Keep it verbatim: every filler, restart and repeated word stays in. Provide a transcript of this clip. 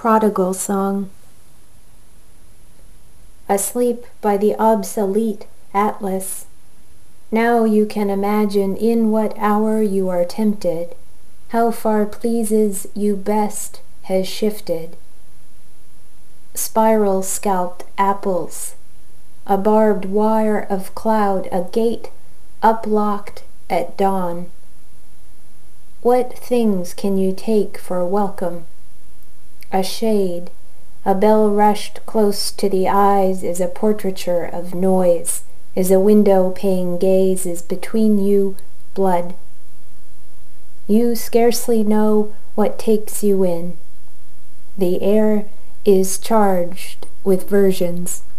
Prodigal Song. Asleep by the obsolete Atlas, now you can imagine in what hour you are tempted, how far pleases you best has shifted. Spiral-scalped apples, a barbed wire of cloud, a gate uplocked at dawn. What things can you take for welcome? A shade, a bell rushed close to the eyes is a portraiture of noise, is a window-pane gaze, is between you blood. You scarcely know what takes you in. The air is charged with versions.